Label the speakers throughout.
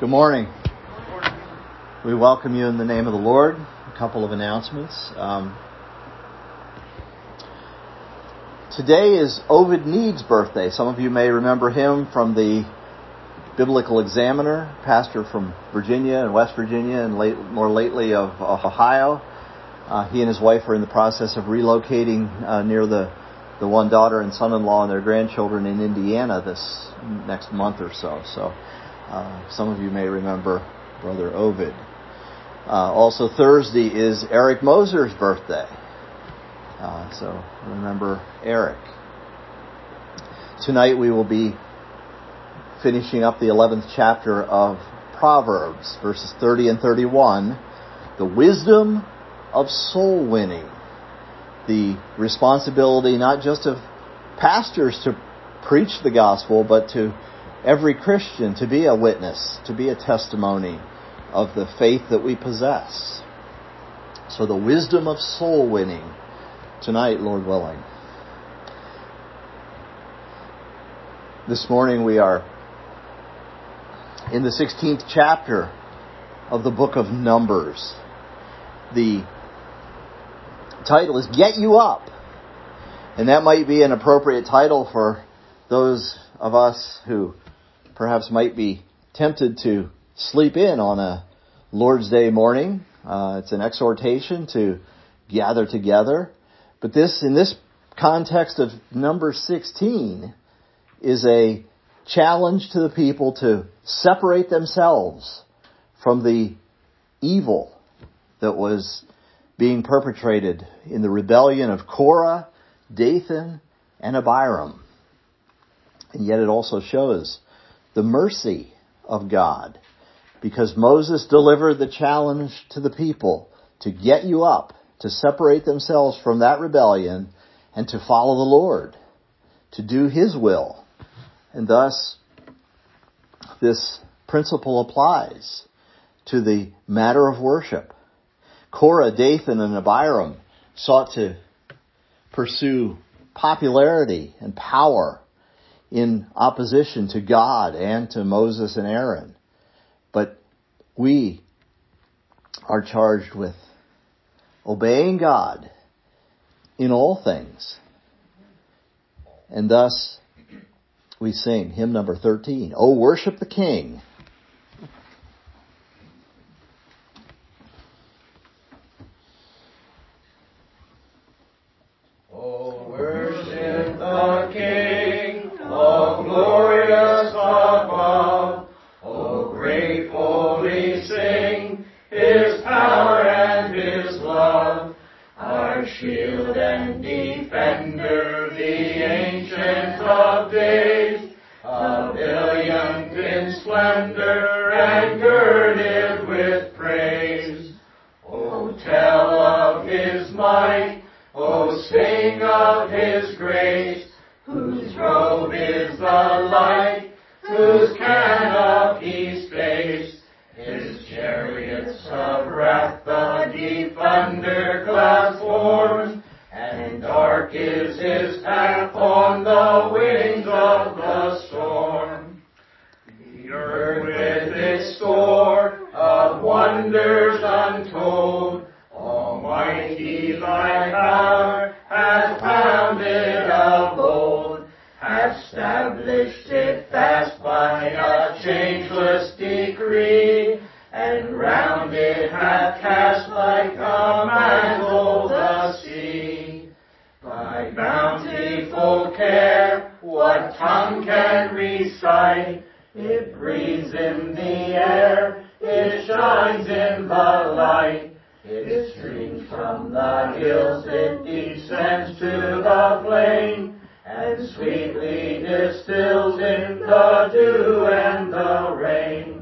Speaker 1: Good morning. We welcome you in the name of the Lord. A couple of announcements. Today is Ovid Need's birthday. Some of you may remember him from the Biblical Examiner, pastor from Virginia and West Virginia and more lately of Ohio. He and his wife are in the process of relocating near the one daughter and son-in-law and their grandchildren in Indiana this next month or so. So some of you may remember Brother Ovid. Also Thursday is Eric Moser's birthday. So remember Eric. Tonight we will be finishing up the 11th chapter of Proverbs, verses 30 and 31. The wisdom of soul winning. The responsibility not just of pastors to preach the gospel, but to every Christian to be a witness, to be a testimony of the faith that we possess. So the wisdom of soul winning tonight, Lord willing. This morning we are in the 16th chapter of the book of Numbers. The title is Get You Up. And that might be an appropriate title for those of us who perhaps might be tempted to sleep in on a Lord's Day morning. It's an exhortation to gather together. But in this context of number 16, is a challenge to the people to separate themselves from the evil that was being perpetrated in the rebellion of Korah, Dathan, and Abiram. And yet it also shows the mercy of God, because Moses delivered the challenge to the people to get you up, to separate themselves from that rebellion, and to follow the Lord, to do His will. And thus, this principle applies to the matter of worship. Korah, Dathan, and Abiram sought to pursue popularity and power in opposition to God and to Moses and Aaron. But we are charged with obeying God in all things. And thus, we sing hymn number 13, "Oh, worship the King."
Speaker 2: Shield and defender, the ancient of days, pavilion in splendor and girded with praise. Oh, tell of His might, oh, sing of His grace, whose robe is the light, whose canopy space. His chariots of wrath the deep thunderclouds forms, and dark is His path on the wings of the storm. The earth with its store of wonders untold, Almighty Thy power hath founded of old, hath established it fast by a changeless decree, and round it hath cast like a mantle the sea. Thy bountiful care, what tongue can recite? It breathes in the air, it shines in the light. It streams from the hills, it descends to the plain, and sweetly distills in the dew and the rain.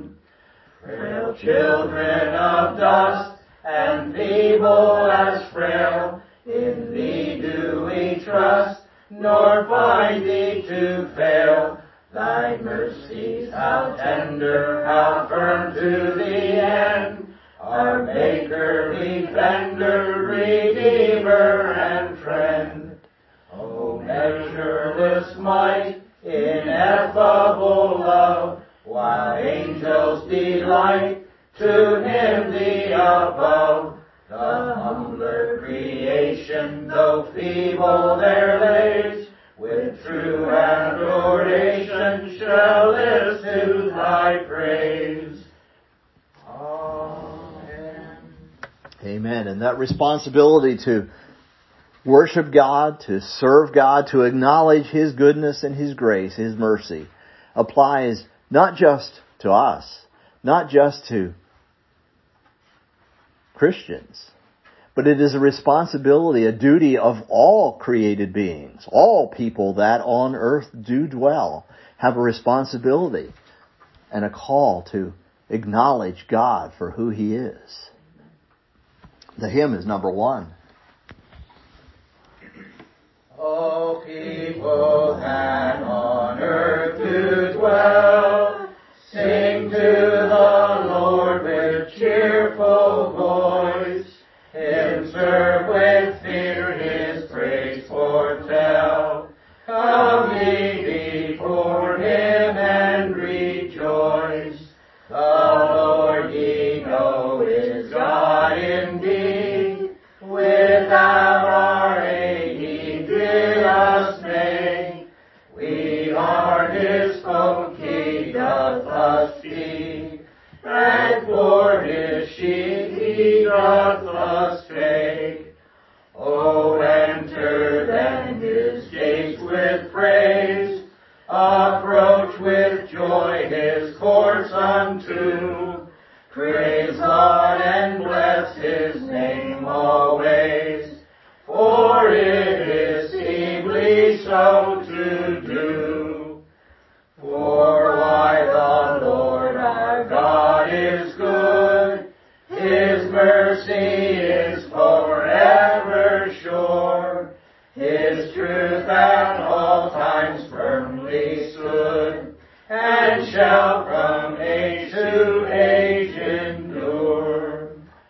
Speaker 2: Frail children of dust, and feeble as frail, in Thee do we trust, nor find Thee to fail. Thy mercies, how tender, how firm to the end, our Maker, Defender, Redeemer, and Friend. O measureless might, ineffable love, while angels delight to hymn thee above. The humbler creation, though feeble their lays, with true adoration shall live to thy praise. Amen.
Speaker 1: Amen. And that responsibility to worship God, to serve God, to acknowledge His goodness and His grace, His mercy, applies not just to us, not just to Christians, but it is a responsibility, a duty of all created beings. All people that on earth do dwell have a responsibility and a call to acknowledge God for who He is. The hymn is number 1.
Speaker 2: O people that on earth do dwell, sing to the Lord with cheerful voice. Him serve with fear, His praise foretell. Come ye before Him and rejoice. The Lord ye know is God indeed. Without our aid He did us make. We are His folk, He doth us feed. And for His sheep He doth us take. O enter then His gates with praise. Approach with joy His courts unto. Praise God and bless His name always. For it is seemly so to do. For why the Lord our God is good, His mercy is forever sure. His truth at all times firmly stood, and shall from age to age endure.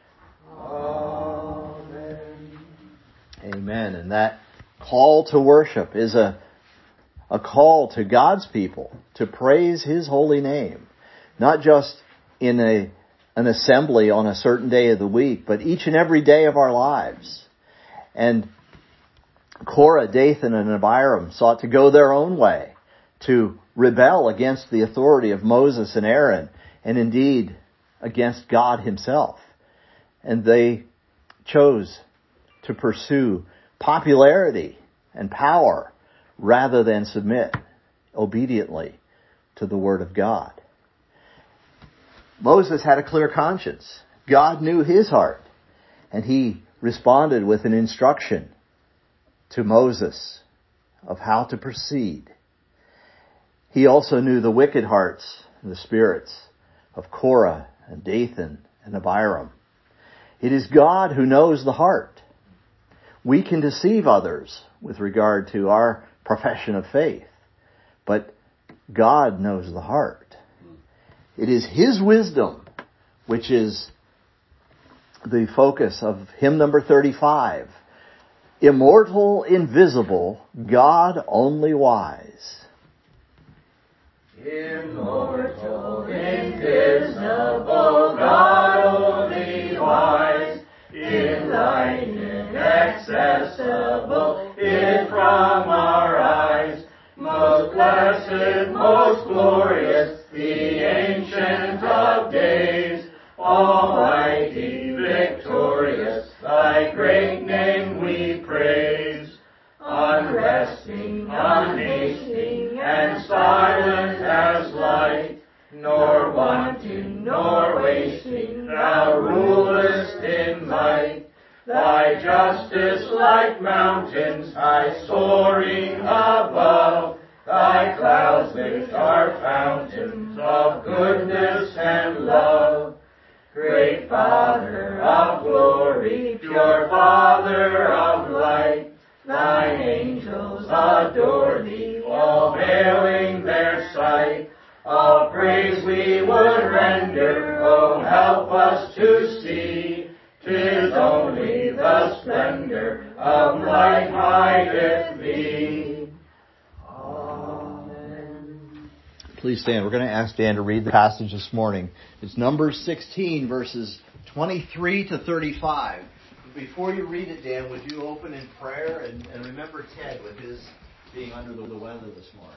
Speaker 2: Amen.
Speaker 1: Amen. And that call to worship is a call to God's people to praise His holy name. Not just in an assembly on a certain day of the week, but each and every day of our lives. And Korah, Dathan, and Abiram sought to go their own way, to rebel against the authority of Moses and Aaron, and indeed against God Himself. And they chose to pursue popularity and power rather than submit obediently to the Word of God. Moses had a clear conscience. God knew his heart, and He responded with an instruction to Moses of how to proceed. He also knew the wicked hearts and the spirits of Korah and Dathan and Abiram. It is God who knows the heart. We can deceive others with regard to our profession of faith, but God knows the heart. It is His wisdom which is the focus of hymn number 35. Immortal, invisible, God only wise.
Speaker 2: Immortal, invisible, God only wise, in light inaccessible, hid from our eyes, most blessed, most glorious, the Ancient of Days, almighty, victorious, thy great name we praise. Unresting, unhasting, and silent as light, nor wanting, nor wasting, thou rulest in might. Thy justice like mountains, high soaring above, thy clouds which are fountains of goodness and love. Great Father of glory, pure Father of light, thine angels adore thee, all veiling their sight. All praise we would render, oh help us to see, 'tis only the splendor of light hideth thee. Amen.
Speaker 1: Please stand. We're going to ask Dan to read the passage this morning. It's Numbers 16, verses 23 to 35. Before you read it, Dan, would you open in prayer and remember Ted with his being under the weather this morning?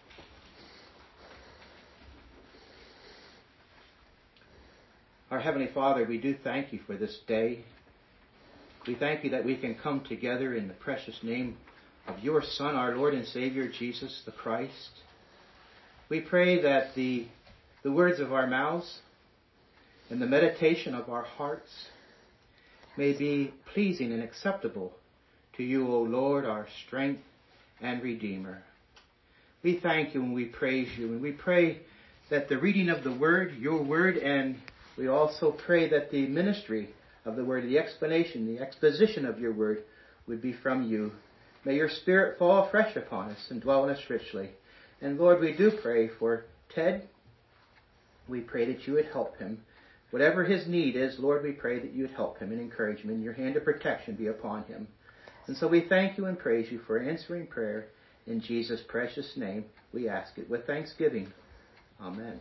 Speaker 3: Our Heavenly Father, we do thank you for this day. We thank you that we can come together in the precious name of your Son, our Lord and Savior, Jesus the Christ. We pray that the words of our mouths and the meditation of our hearts may be pleasing and acceptable to you, O Lord, our strength and Redeemer. We thank you and we praise you, and we pray that the reading of the Word, your Word, and we also pray that the ministry of the Word, the explanation, the exposition of your Word would be from you. May your Spirit fall fresh upon us and dwell in us richly. And Lord, we do pray for Ted. We pray that you would help him. Whatever his need is, Lord, we pray that you would help him and encourage him, and your hand of protection be upon him. And so we thank you and praise you for answering prayer. In Jesus' precious name, we ask it with thanksgiving. Amen.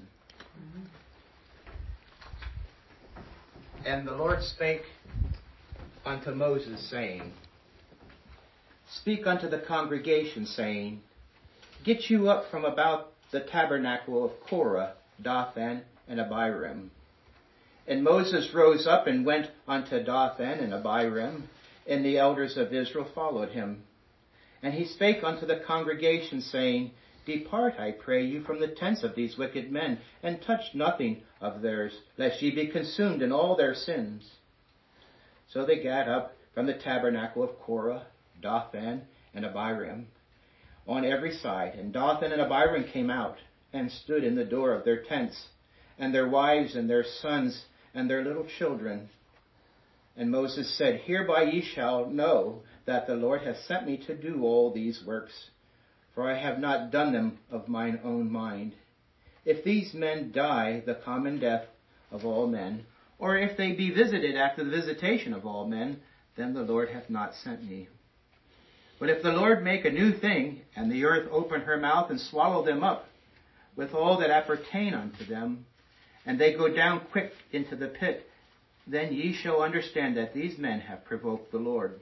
Speaker 3: And the Lord spake unto Moses, saying, Speak unto the congregation, saying, Get you up from about the tabernacle of Korah, Dathan, and Abiram. And Moses rose up and went unto Dathan and Abiram, and the elders of Israel followed him. And he spake unto the congregation, saying, Depart, I pray you, from the tents of these wicked men, and touch nothing of theirs, lest ye be consumed in all their sins. So they gat up from the tabernacle of Korah, Dathan, and Abiram, on every side. And Dathan and Abiram came out, and stood in the door of their tents, and their wives and their sons and their little children. And Moses said, Hereby ye shall know that the Lord hath sent me to do all these works, for I have not done them of mine own mind. If these men die the common death of all men, or if they be visited after the visitation of all men, then the Lord hath not sent me. But if the Lord make a new thing, and the earth open her mouth and swallow them up, with all that appertain unto them, and they go down quick into the pit, then ye shall understand that these men have provoked the Lord.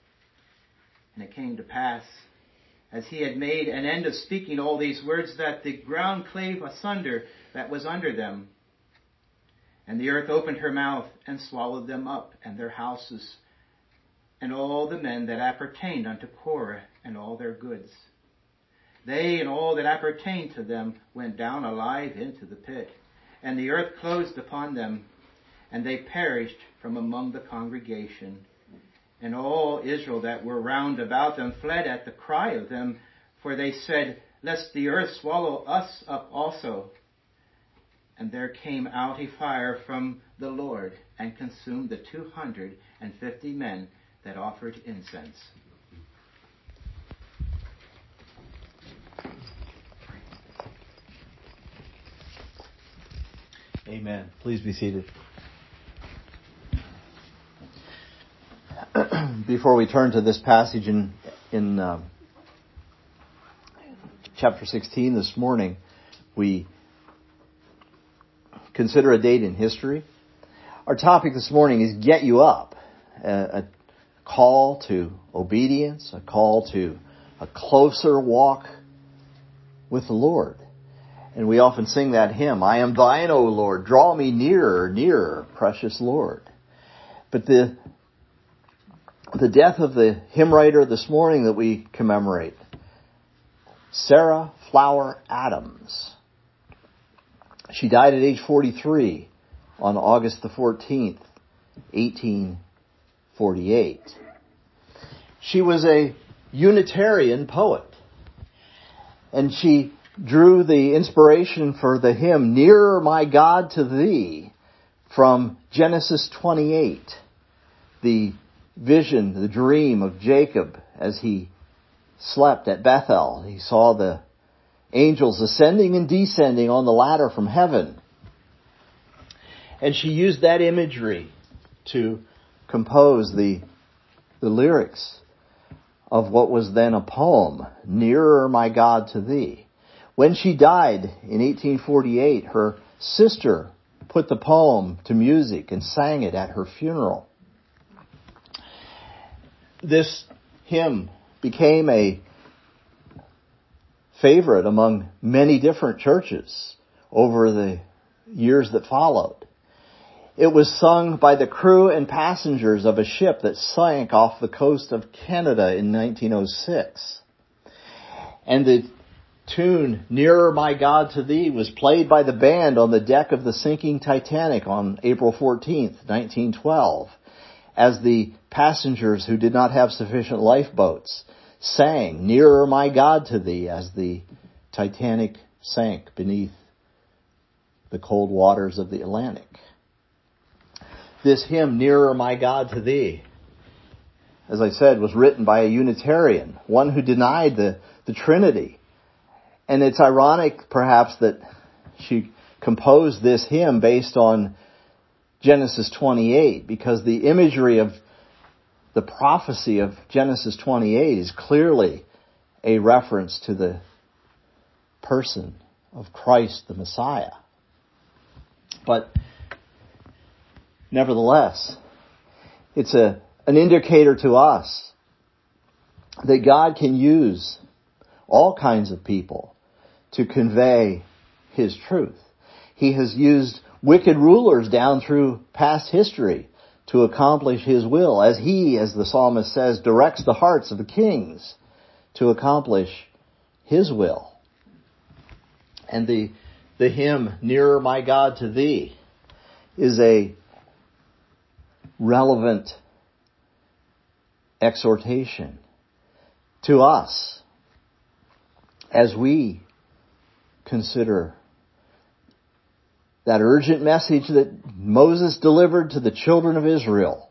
Speaker 3: And it came to pass, as he had made an end of speaking all these words, that the ground clave asunder that was under them. And the earth opened her mouth and swallowed them up, and their houses, and all the men that appertained unto Korah, and all their goods. They and all that appertained to them went down alive into the pit, and the earth closed upon them, and they perished from among the congregation. And all Israel that were round about them fled at the cry of them, for they said, Lest the earth swallow us up also. And there came out a fire from the Lord, and consumed the 250 men that offered incense.
Speaker 1: Amen. Please be seated. Before we turn to this passage in chapter 16 this morning, we consider a date in history. Our topic this morning is Get You Up, a call to obedience, a call to a closer walk with the Lord. And we often sing that hymn, I am thine, O Lord, draw me nearer, nearer, precious Lord. But the death of the hymn writer this morning that we commemorate, Sarah Flower Adams. She died at age 43 on August the 14th, 1848. She was a Unitarian poet, and she drew the inspiration for the hymn, Nearer My God to Thee, from Genesis 28, the vision, the dream of Jacob as he slept at Bethel. He saw the angels ascending and descending on the ladder from heaven. And she used that imagery to compose the lyrics of what was then a poem, Nearer My God to Thee. When she died in 1848, her sister put the poem to music and sang it at her funeral. This hymn became a favorite among many different churches over the years that followed. It was sung by the crew and passengers of a ship that sank off the coast of Canada in 1906. And the tune, Nearer My God to Thee, was played by the band on the deck of the sinking Titanic on April 14th, 1912, as the passengers who did not have sufficient lifeboats sang Nearer My God to Thee as the Titanic sank beneath the cold waters of the Atlantic. This hymn, Nearer My God to Thee, as I said, was written by a Unitarian, one who denied the Trinity. And it's ironic, perhaps, that she composed this hymn based on Genesis 28, because the imagery of the prophecy of Genesis 28 is clearly a reference to the person of Christ the Messiah. But nevertheless, it's an indicator to us that God can use all kinds of people to convey His truth. He has used wicked rulers down through past history to accomplish His will, as He, as the psalmist says, directs the hearts of the kings to accomplish His will. And the hymn, Nearer My God to Thee, is a relevant exhortation to us as we consider that urgent message that Moses delivered to the children of Israel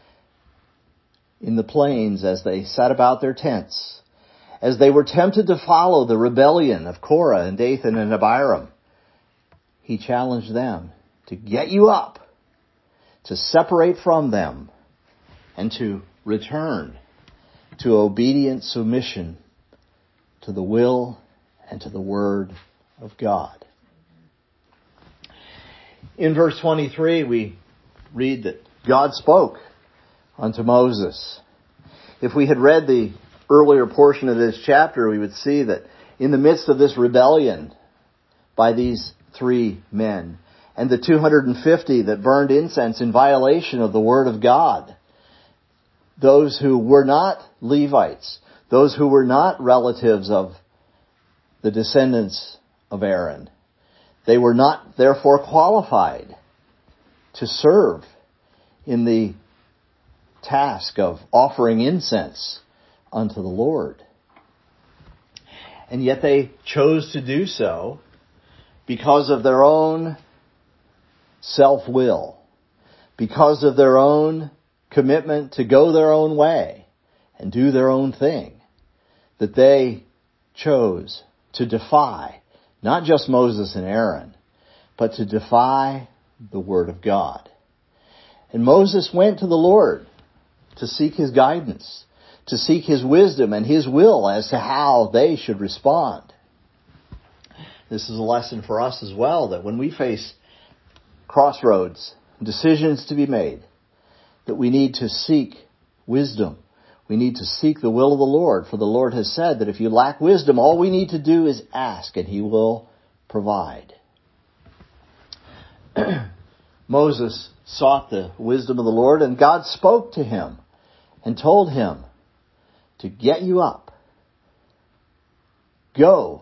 Speaker 1: in the plains as they sat about their tents, as they were tempted to follow the rebellion of Korah and Dathan and Abiram. He challenged them to get you up, to separate from them, and to return to obedient submission to the will and to the Word of God. In verse 23, we read that God spoke unto Moses. If we had read the earlier portion of this chapter, we would see that in the midst of this rebellion by these three men, and the 250 that burned incense in violation of the Word of God, those who were not Levites, those who were not relatives of the descendants of Aaron, they were not therefore qualified to serve in the task of offering incense unto the Lord. And yet they chose to do so because of their own self-will, because of their own commitment to go their own way and do their own thing, that they chose to defy not just Moses and Aaron, but to defy the Word of God. And Moses went to the Lord to seek His guidance, to seek His wisdom and His will as to how they should respond. This is a lesson for us as well, that when we face crossroads, decisions to be made, that we need to seek wisdom. We need to seek the will of the Lord, for the Lord has said that if you lack wisdom, all we need to do is ask and He will provide. Moses sought the wisdom of the Lord, and God spoke to him and told him to get you up. Go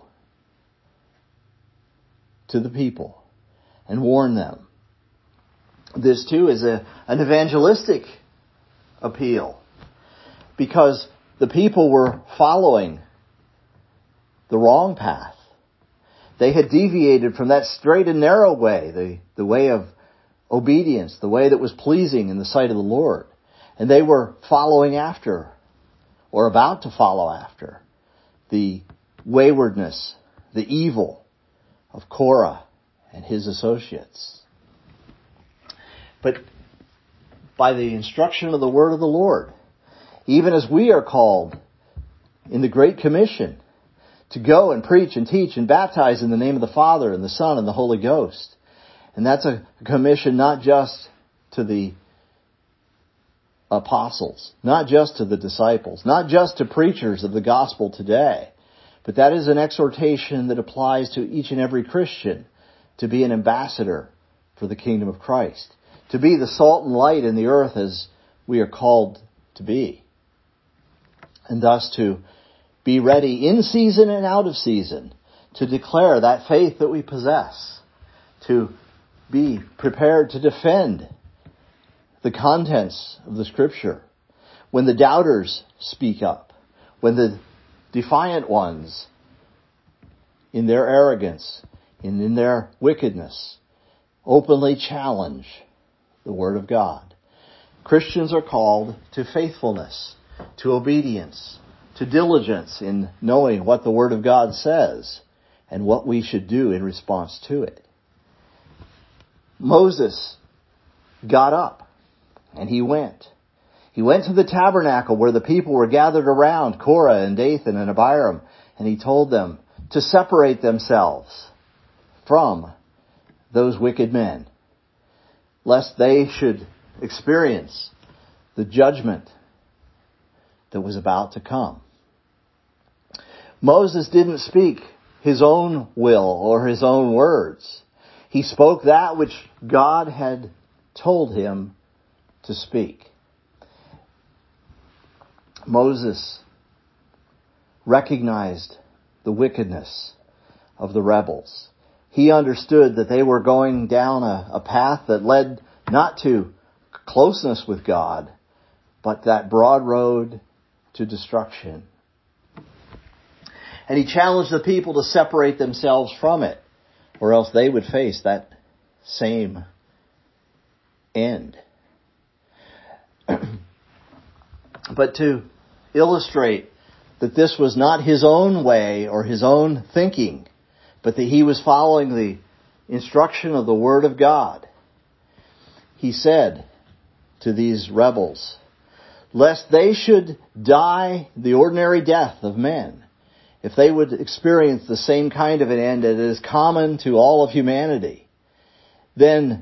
Speaker 1: to the people and warn them. This too is an evangelistic appeal, because the people were following the wrong path. They had deviated from that straight and narrow way, the way of obedience, the way that was pleasing in the sight of the Lord. And they were following after, or about to follow after, the waywardness, the evil of Korah and his associates. But by the instruction of the word of the Lord, even as we are called in the Great Commission to go and preach and teach and baptize in the name of the Father and the Son and the Holy Ghost. And that's a commission not just to the apostles, not just to the disciples, not just to preachers of the gospel today, but that is an exhortation that applies to each and every Christian to be an ambassador for the kingdom of Christ, to be the salt and light in the earth as we are called to be, and thus to be ready in season and out of season to declare that faith that we possess, to be prepared to defend the contents of the Scripture when the doubters speak up, when the defiant ones, in their arrogance and in their wickedness, openly challenge the Word of God. Christians are called to faithfulness, to obedience, to diligence in knowing what the Word of God says and what we should do in response to it. Moses got up and he went. He went to the tabernacle where the people were gathered around, Korah and Dathan and Abiram, and he told them to separate themselves from those wicked men, lest they should experience the judgment that was about to come. Moses didn't speak his own will or his own words. He spoke that which God had told him to speak. Moses recognized the wickedness of the rebels. He understood that they were going down a path that led not to closeness with God, but that broad road to destruction. And he challenged the people to separate themselves from it, or else they would face that same end. But to illustrate that this was not his own way or his own thinking, but that he was following the instruction of the Word of God, he said to these rebels, lest they should die the ordinary death of men, if they would experience the same kind of an end that is common to all of humanity, then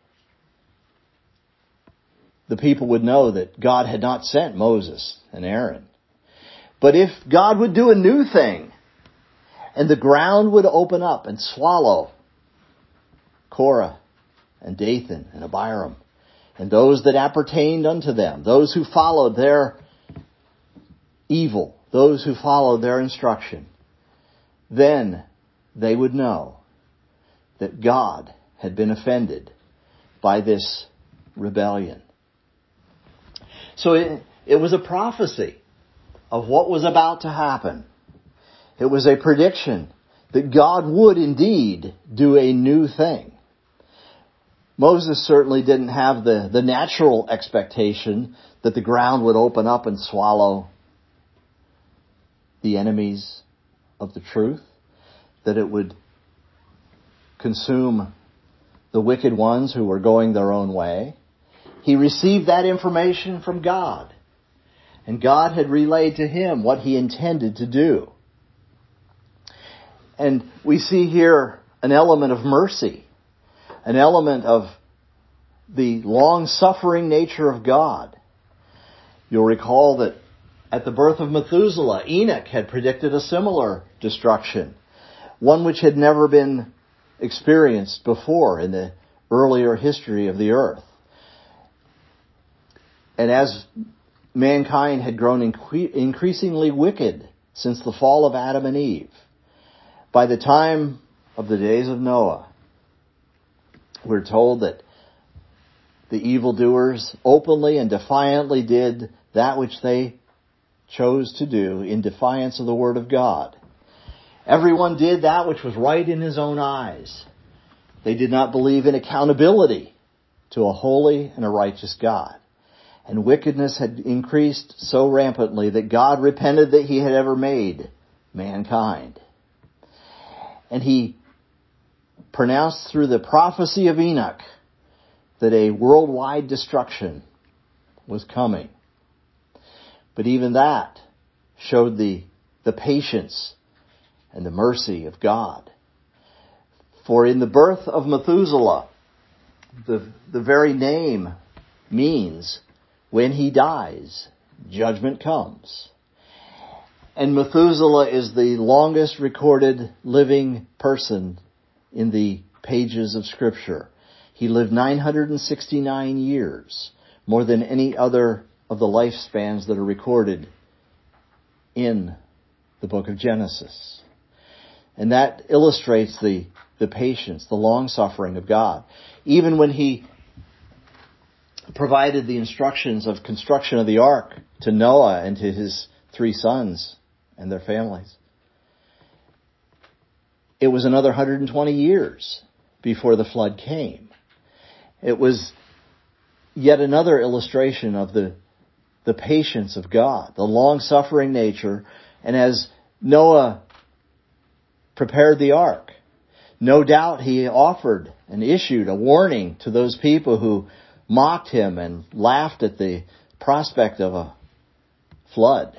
Speaker 1: the people would know that God had not sent Moses and Aaron. But if God would do a new thing, and the ground would open up and swallow Korah and Dathan and Abiram, and those that appertained unto them, those who followed their evil, those who followed their instruction, then they would know that God had been offended by this rebellion. So it was a prophecy of what was about to happen. It was a prediction that God would indeed do a new thing. Moses certainly didn't have the natural expectation that the ground would open up and swallow the enemies of the truth, that it would consume the wicked ones who were going their own way. He received that information from God, and God had relayed to him what he intended to do. And we see here an element of mercy, an element of the long-suffering nature of God. You'll recall that at the birth of Methuselah, Enoch had predicted a similar destruction, one which had never been experienced before in the earlier history of the earth. And as mankind had grown increasingly wicked since the fall of Adam and Eve, by the time of the days of Noah, we're told that the evildoers openly and defiantly did that which they chose to do in defiance of the Word of God. Everyone did that which was right in his own eyes. They did not believe in accountability to a holy and a righteous God. And wickedness had increased so rampantly that God repented that he had ever made mankind. And he pronounced through the prophecy of Enoch that a worldwide destruction was coming. But even that showed the patience and the mercy of God. For in the birth of Methuselah, the very name means when he dies, judgment comes. And Methuselah is the longest recorded living person in the pages of Scripture. He lived 969 years, more than any other of the lifespans that are recorded in the book of Genesis. And that illustrates the patience, the long-suffering of God. Even when he provided the instructions of construction of the ark to Noah and to his 3 sons and their families, it was another 120 years before the flood came. It was yet another illustration of the patience of God, the long-suffering nature. And as Noah prepared the ark, no doubt he offered and issued a warning to those people who mocked him and laughed at the prospect of a flood.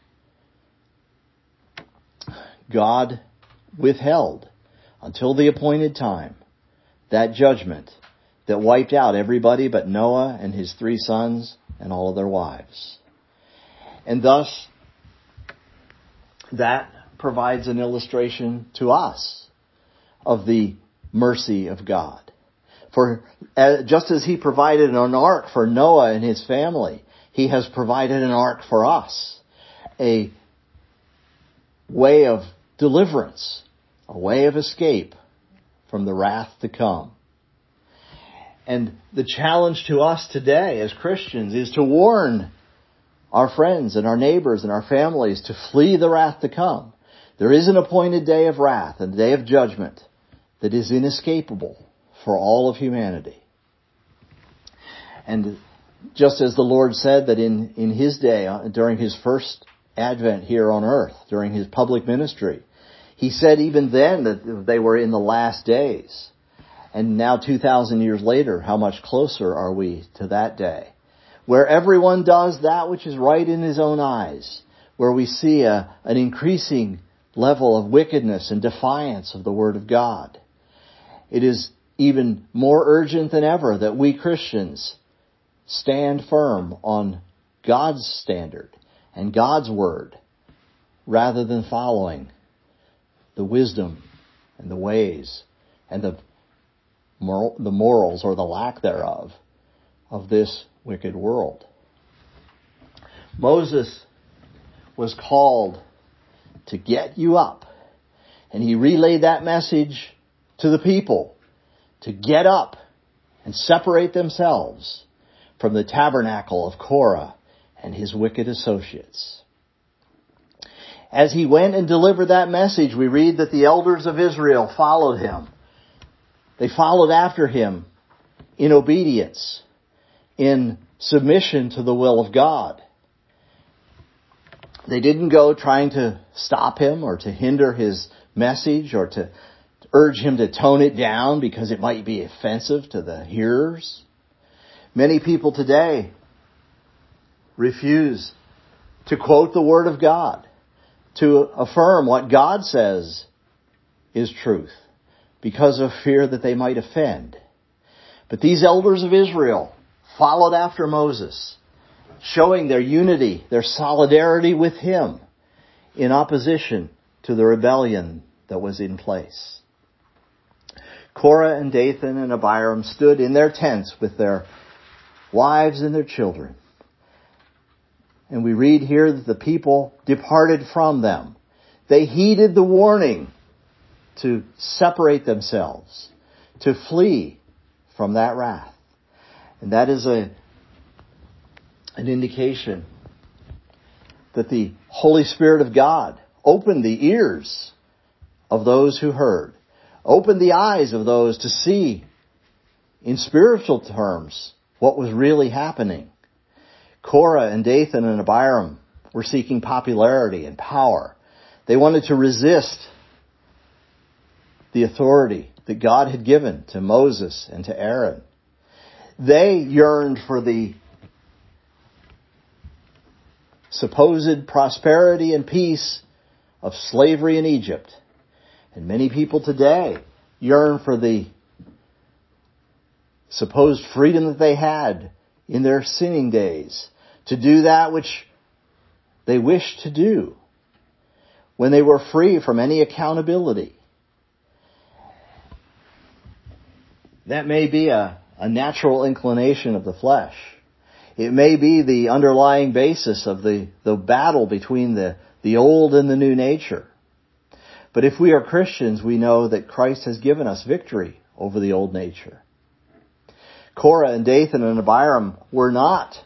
Speaker 1: God withheld until the appointed time that judgment that wiped out everybody but Noah and his 3 sons and all of their wives. And thus, that provides an illustration to us of the mercy of God. For just as he provided an ark for Noah and his family, he has provided an ark for us. A way of deliverance, a way of escape from the wrath to come. And the challenge to us today as Christians is to warn our friends and our neighbors and our families to flee the wrath to come. There is an appointed day of wrath and day of judgment that is inescapable for all of humanity. And just as the Lord said that in his day, during his first advent here on earth, during his public ministry, he said even then that they were in the last days. And now 2,000 years later, how much closer are we to that day? Where everyone does that which is right in his own eyes. Where we see an increasing level of wickedness and defiance of the Word of God. It is even more urgent than ever that we Christians stand firm on God's standard and God's Word, rather than following the wisdom and the ways and the morals or the lack thereof of this wicked world. Moses was called to get you up, and he relayed that message to the people to get up and separate themselves from the tabernacle of Korah and his wicked associates. As he went and delivered that message, we read that the elders of Israel followed him. They followed after him in obedience, in submission to the will of God. They didn't go trying to stop him or to hinder his message or to urge him to tone it down because it might be offensive to the hearers. Many people today refuse to quote the Word of God, to affirm what God says is truth, because of fear that they might offend. But these elders of Israel followed after Moses, showing their unity, their solidarity with him in opposition to the rebellion that was in place. Korah and Dathan and Abiram stood in their tents with their wives and their children. And we read here that the people departed from them. They heeded the warning to separate themselves, to flee from that wrath. And that is an indication that the Holy Spirit of God opened the ears of those who heard, opened the eyes of those to see in spiritual terms what was really happening. Korah and Dathan and Abiram were seeking popularity and power. They wanted to resist the authority that God had given to Moses and to Aaron. They yearned for the supposed prosperity and peace of slavery in Egypt And many people today yearn for the supposed freedom that they had in their sinning days, to do that which they wished to do when they were free from any accountability. That may be a natural inclination of the flesh. It may be the underlying basis of the battle between the old and the new nature. But if we are Christians, we know that Christ has given us victory over the old nature. Korah and Dathan and Abiram were not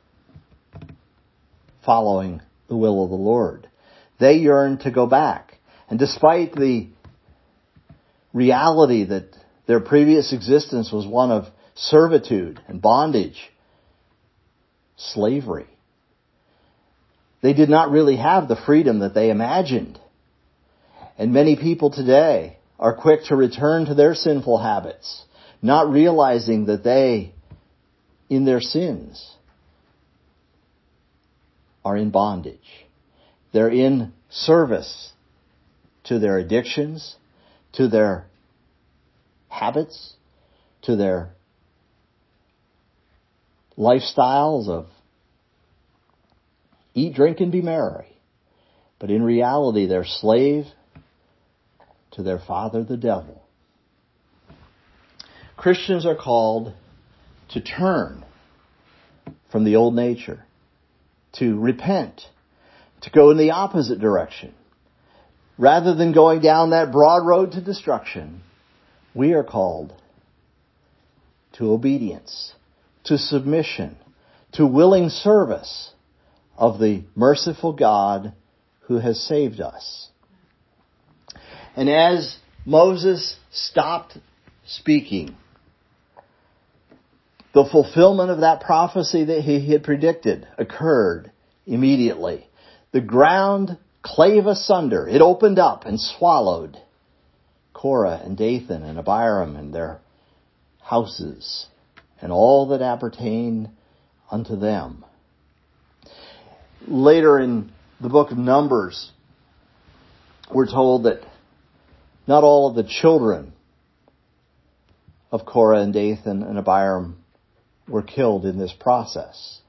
Speaker 1: following the will of the Lord. They yearned to go back. And despite the reality that their previous existence was one of servitude and bondage, slavery, they did not really have the freedom that they imagined. And many people today are quick to return to their sinful habits, not realizing that they, in their sins, are in bondage. They're in service to their addictions, to their habits, to their lifestyles of eat, drink, and be merry. But in reality, they're slave to their father, the devil. Christians are called to turn from the old nature, to repent, to go in the opposite direction. Rather than going down that broad road to destruction, we are called to obedience, to submission, to willing service of the merciful God who has saved us. And as Moses stopped speaking, the fulfillment of that prophecy that he had predicted occurred immediately. The ground clave asunder. It opened up and swallowed Korah and Dathan and Abiram and their houses and all that appertained unto them. Later in the book of Numbers, we're told that not all of the children of Korah and Dathan and Abiram were killed in this process.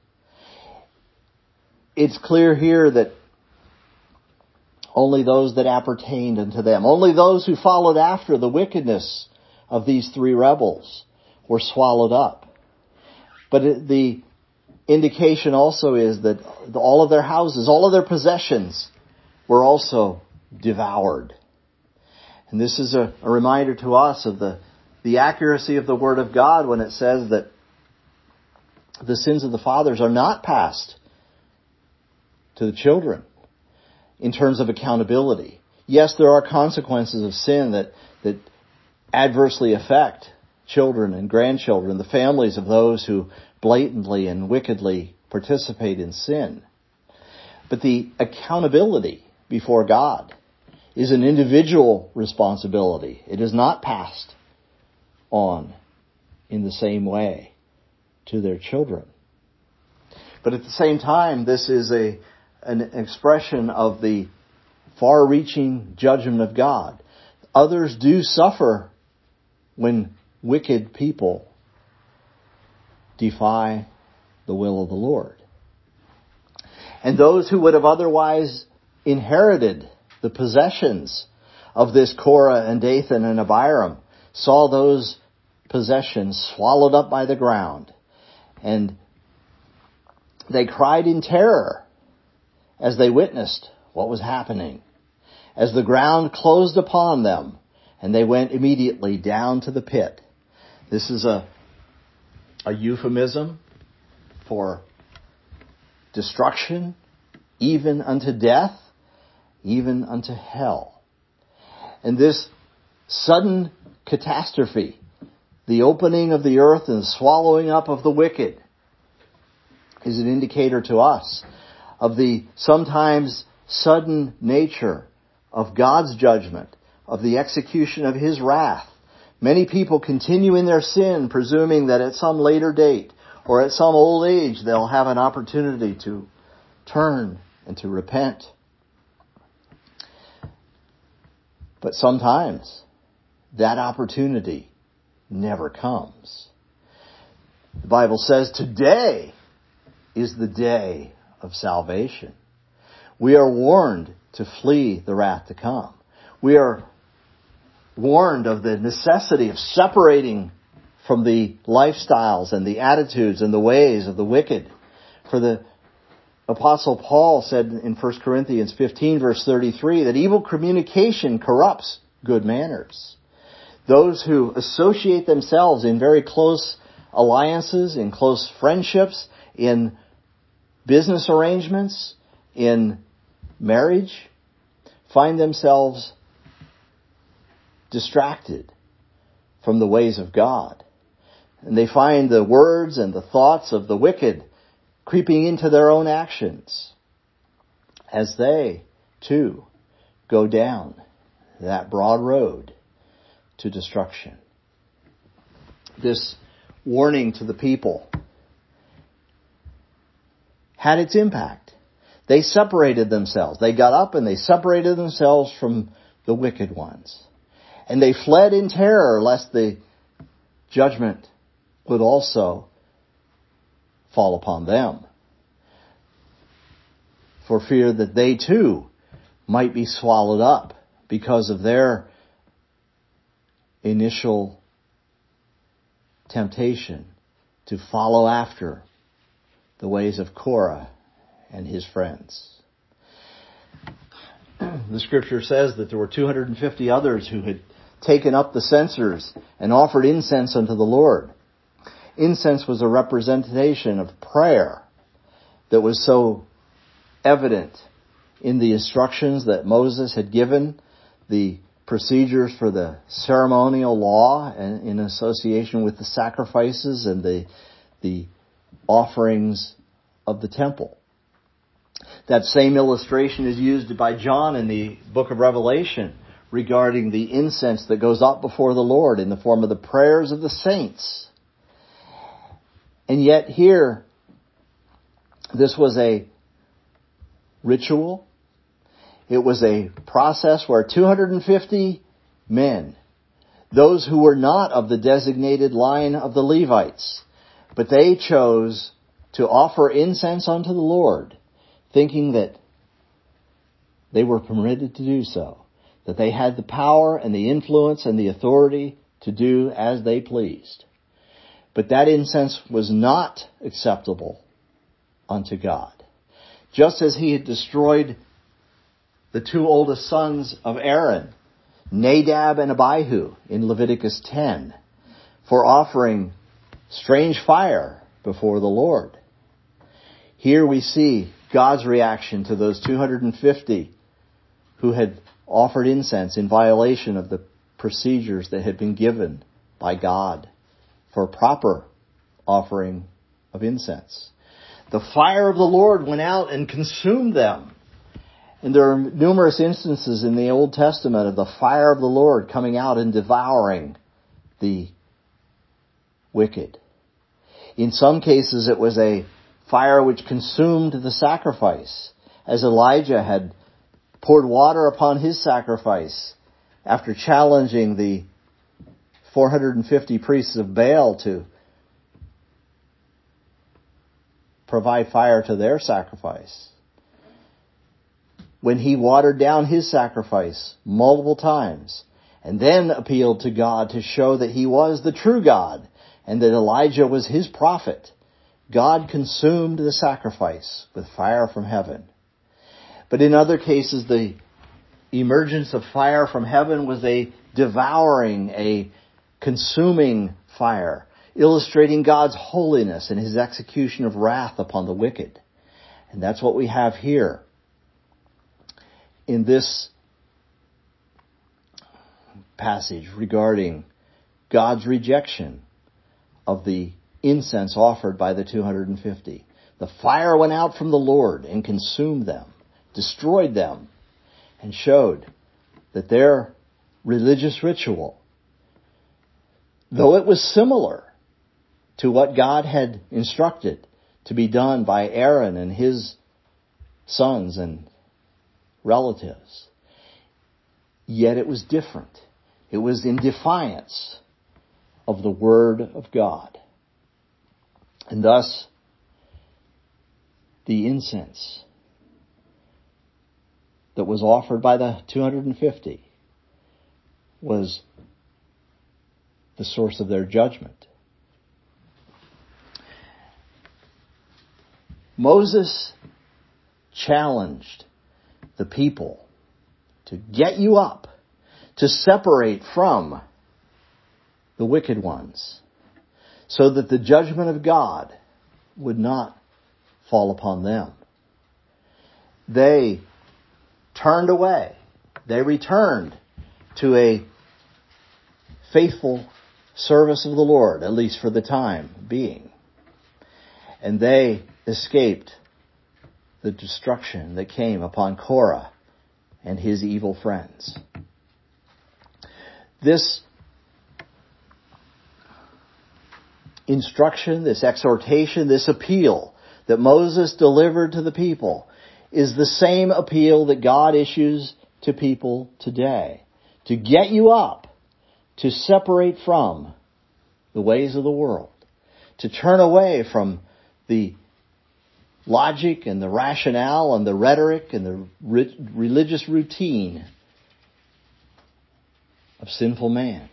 Speaker 1: It's clear here that only those that appertained unto them, only those who followed after the wickedness of these three rebels were swallowed up. But the indication also is that all of their houses, all of their possessions were also devoured. And this is a reminder to us of the accuracy of the Word of God when it says that the sins of the fathers are not passed to the children in terms of accountability. Yes, there are consequences of sin that adversely affect children and grandchildren, the families of those who blatantly and wickedly participate in sin. But the accountability before God is an individual responsibility. It is not passed on in the same way to their children. But at the same time, this is an expression of the far-reaching judgment of God. Others do suffer when wicked people defy the will of the Lord. And those who would have otherwise inherited the possessions of this Korah and Dathan and Abiram saw those possessions swallowed up by the ground. And they cried in terror as they witnessed what was happening, as the ground closed upon them, and they went immediately down to the pit. This is a euphemism for destruction, even unto death, even unto hell. And this sudden catastrophe, the opening of the earth and the swallowing up of the wicked, is an indicator to us of the sometimes sudden nature of God's judgment, of the execution of His wrath. Many people continue in their sin, presuming that at some later date or at some old age they'll have an opportunity to turn and to repent. But sometimes that opportunity never comes. The Bible says today is the day of salvation. We are warned to flee the wrath to come. We are warned of the necessity of separating from the lifestyles and the attitudes and the ways of the wicked. For the Apostle Paul said in 1 Corinthians 15 verse 33 that evil communication corrupts good manners. Those who associate themselves in very close alliances, in close friendships, in business arrangements, in marriage, find themselves distracted from the ways of God. And they find the words and the thoughts of the wicked creeping into their own actions as they, too, go down that broad road to destruction. This warning to the people had its impact. They separated themselves. They got up and they separated themselves from the wicked ones. And they fled in terror lest the judgment would also fall upon them, for fear that they too might be swallowed up because of their initial temptation to follow after the ways of Korah and his friends. The scripture says that there were 250 others who had taken up the censers and offered incense unto the Lord. Incense was a representation of prayer that was so evident in the instructions that Moses had given, the procedures for the ceremonial law and in association with the sacrifices and the offerings of the temple. That same illustration is used by John in the book of Revelation regarding the incense that goes up before the Lord in the form of the prayers of the saints. And yet here, this was a ritual. It was a process where 250 men, those who were not of the designated line of the Levites, but they chose to offer incense unto the Lord, thinking that they were permitted to do so, that they had the power and the influence and the authority to do as they pleased. But that incense was not acceptable unto God. Just as he had destroyed the two oldest sons of Aaron, Nadab and Abihu, in Leviticus 10, for offering strange fire before the Lord. Here we see God's reaction to those 250 who had offered incense in violation of the procedures that had been given by God for proper offering of incense. The fire of the Lord went out and consumed them. And there are numerous instances in the Old Testament of the fire of the Lord coming out and devouring the wicked. In some cases it was a fire which consumed the sacrifice, as Elijah had poured water upon his sacrifice after challenging the 450 priests of Baal to provide fire to their sacrifice. When he watered down his sacrifice multiple times and then appealed to God to show that he was the true God and that Elijah was his prophet, God consumed the sacrifice with fire from heaven. But in other cases, the emergence of fire from heaven was a devouring, a consuming fire, illustrating God's holiness and his execution of wrath upon the wicked. And that's what we have here in this passage regarding God's rejection of the incense offered by the 250. The fire went out from the Lord and consumed them, destroyed them, and showed that their religious ritual, though it was similar to what God had instructed to be done by Aaron and his sons and relatives, Yet it was different. It was in defiance of the Word of God. And thus, the incense that was offered by the 250 was the source of their judgment. Moses challenged the people to get you up, to separate from the wicked ones, so that the judgment of God would not fall upon them. They turned away. They returned to a faithful service of the Lord, at least for the time being. And they escaped the destruction that came upon Korah and his evil friends. This instruction, this exhortation, this appeal that Moses delivered to the people is the same appeal that God issues to people today. To get you up, to separate from the ways of the world, to turn away from the logic and the rationale and the rhetoric and the religious routine of sinful man.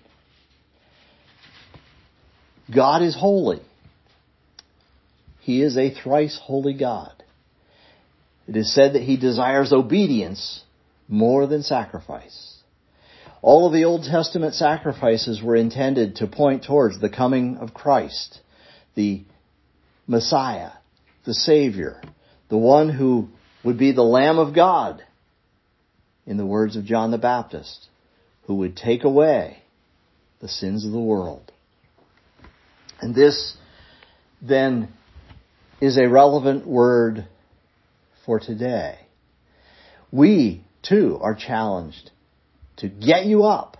Speaker 1: God is holy. He is a thrice holy God. It is said that He desires obedience more than sacrifice. All of the Old Testament sacrifices were intended to point towards the coming of Christ, the Messiah, the Savior, the one who would be the Lamb of God, in the words of John the Baptist, who would take away the sins of the world. And this, then, is a relevant word for today. We, too, are challenged to get you up,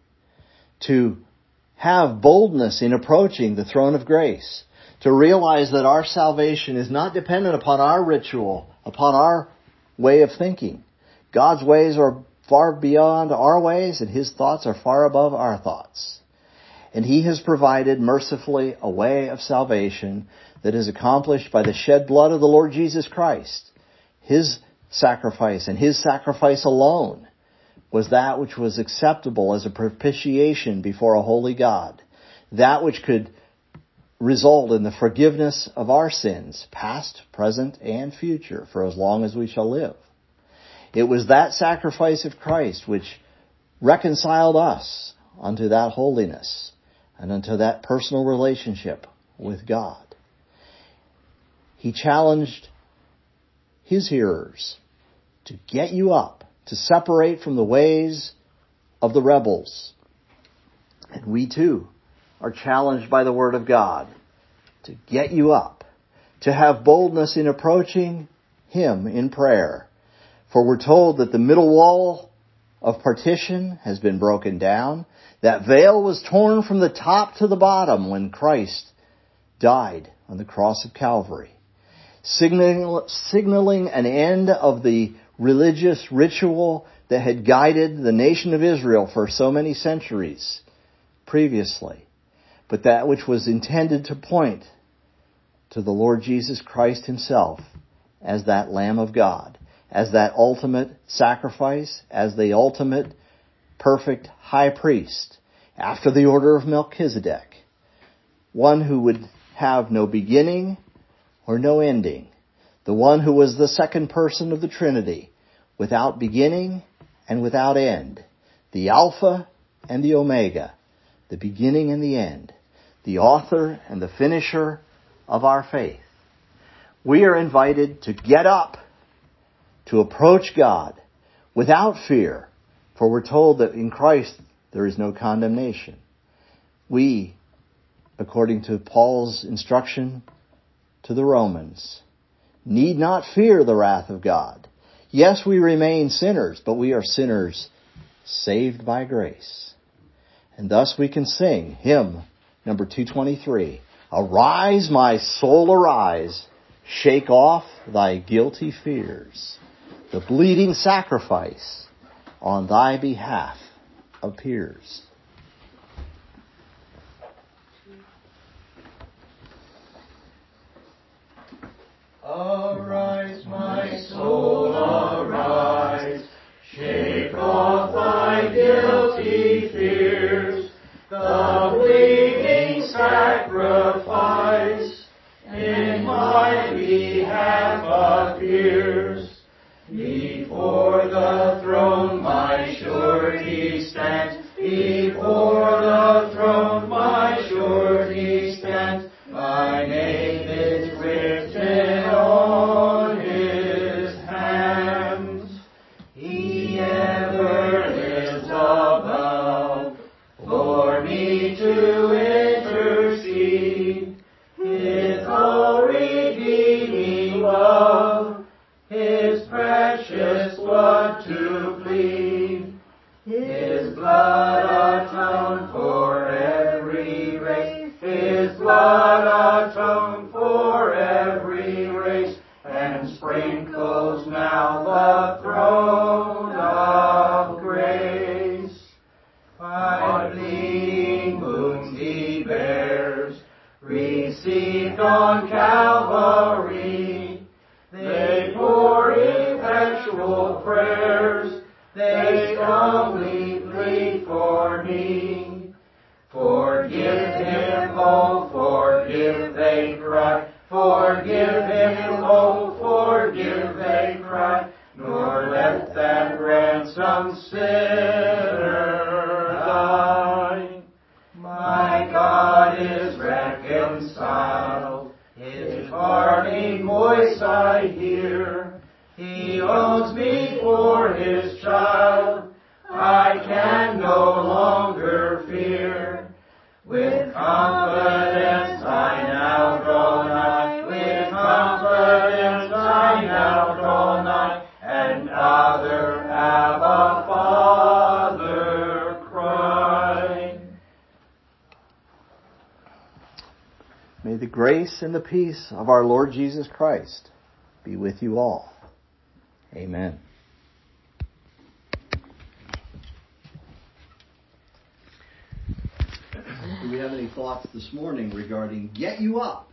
Speaker 1: to have boldness in approaching the throne of grace, to realize that our salvation is not dependent upon our ritual, upon our way of thinking. God's ways are far beyond our ways, and His thoughts are far above our thoughts. And He has provided mercifully a way of salvation that is accomplished by the shed blood of the Lord Jesus Christ. His sacrifice, and His sacrifice alone, was that which was acceptable as a propitiation before a holy God. That which could result in the forgiveness of our sins, past, present, and future, for as long as we shall live. It was that sacrifice of Christ which reconciled us unto that holiness and unto that personal relationship with God. He challenged His hearers to get you up, to separate from the ways of the rebels. And we too are challenged by the Word of God to get you up, to have boldness in approaching Him in prayer. For we're told that the middle wall of partition has been broken down. That veil was torn from the top to the bottom when Christ died on the cross of Calvary, signaling an end of the religious ritual that had guided the nation of Israel for so many centuries previously, but that which was intended to point to the Lord Jesus Christ Himself as that Lamb of God, as that ultimate sacrifice, as the ultimate perfect high priest, after the order of Melchizedek, one who would have no beginning or no ending, the one who was the second person of the Trinity, without beginning and without end, the Alpha and the Omega, the beginning and the end, the author and the finisher of our faith. We are invited to get up, to approach God without fear, for we're told that in Christ there is no condemnation. We, according to Paul's instruction to the Romans, need not fear the wrath of God. Yes, we remain sinners, but we are sinners saved by grace. And thus we can sing hymn number 223. Arise, my soul, arise. Shake off thy guilty fears. The bleeding sacrifice on thy behalf appears.
Speaker 2: Arise, my soul, arise. Shake off thy guilty fears. The bleeding sacrifice in my behalf appears. Before the throne my surety stands. Before the throne my surety stands. My name is written on his hands. He ever lives above for me to intercede. His all redeeming love, his precious blood to plead. His blood atoned for every race. His blood atoned for every race, and sprinkles now the throne of grace. 5 bleeding wounds he bears, received on Calvary. They pour effectual prayers, they humbly plead for me. Forgive him, oh forgive, they cry. Forgive him, oh forgive, they cry. Nor let that ransomed sinner die. My God is reconciled, his hearty voice I hear. He owns me for his child, I can no longer fear. With confidence I now draw nigh, with confidence I now draw nigh, and Father, Abba, Father, cry.
Speaker 1: May the grace and the peace of our Lord Jesus Christ be with you all. Amen. Do we have any thoughts this morning regarding Get You Up?